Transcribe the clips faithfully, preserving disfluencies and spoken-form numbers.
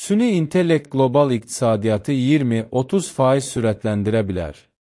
Süni intellekt qlobal iqtisadiyyatı iyirmi otuz faiz sürətləndirə bilər.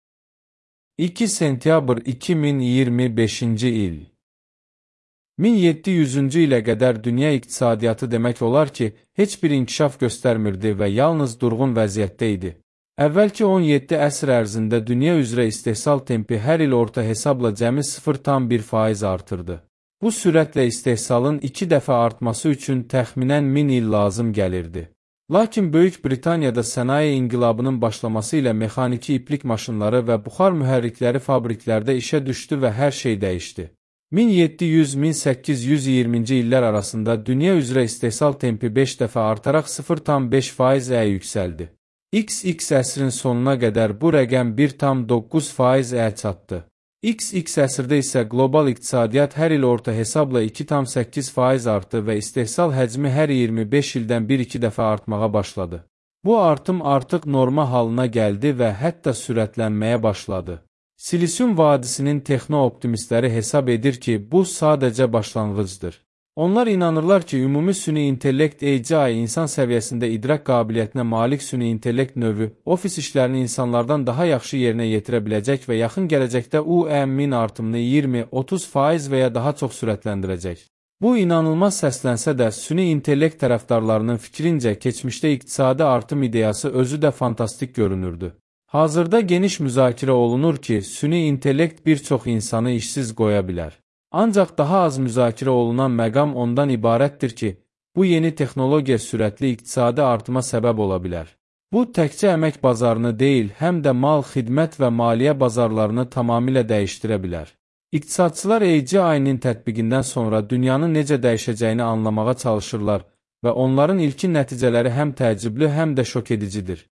iki sentyabr iki min iyirmi beşinci il. min yeddi yüzüncü ilə qədər dünya iqtisadiyyatı demək olar ki, heç bir inkişaf göstərmirdi və yalnız durğun vəziyyətdə idi. Əvvəlki on yeddi əsr ərzində dünya üzrə istehsal tempi hər il orta hesabla cəmi sıfır tam bir faiz artırdı. Bu sürətlə istehsalın iki dəfə artması üçün təxminən min il lazım gəlirdi. Lakin Böyük Britaniyada sənaye inqilabının başlaması ilə mexaniki iplik maşınları və buxar mühərrikləri fabriklərdə işə düşdü və hər şey dəyişdi. min yeddi yüz min səkkiz yüz iyirminci illər arasında dünya üzrə istehsal tempi beş dəfə artaraq sıfır tam beş faizə yüksəldi. iks iks əsrin sonuna qədər bu rəqəm bir tam doqquz faizə çatdı. iks iks əsrdə isə qlobal iqtisadiyyat hər il orta hesabla iki tam səkkiz faiz artdı və istehsal həcmi hər iyirmi beş ildən bir iki dəfə artmağa başladı. Bu artım artıq norma halına gəldi və hətta sürətlənməyə başladı. Silisium vadisinin texno-optimistləri hesab edir ki, bu sadəcə başlanğıcdır. Onlar inanırlar ki, ümumi süni intellekt A G I insan səviyyəsində idrak qabiliyyətinə malik süni intellekt növü, ofis işlərini insanlardan daha yaxşı yerinə yetirə biləcək və yaxın gələcəkdə U M min artımını iyirmi otuz faiz və ya daha çox sürətləndirəcək. Bu inanılmaz səslənsə də, süni intellekt tərəfdarlarının fikrincə keçmişdə iqtisadi artım ideyası özü də fantastik görünürdü. Hazırda geniş müzakirə olunur ki, süni intellekt bir çox insanı işsiz qoya bilər. Ancaq daha az müzakirə olunan məqam ondan ibarətdir ki, bu yeni texnologiya sürətli iqtisadi artıma səbəb ola bilər. Bu, təkcə əmək bazarını deyil, həm də mal, xidmət və maliyyə bazarlarını tamamilə dəyişdirə bilər. İqtisadçılar A G I-nin tətbiqindən sonra dünyanın necə dəyişəcəyini anlamağa çalışırlar və onların ilkin nəticələri həm təəccüblü, həm də şok edicidir.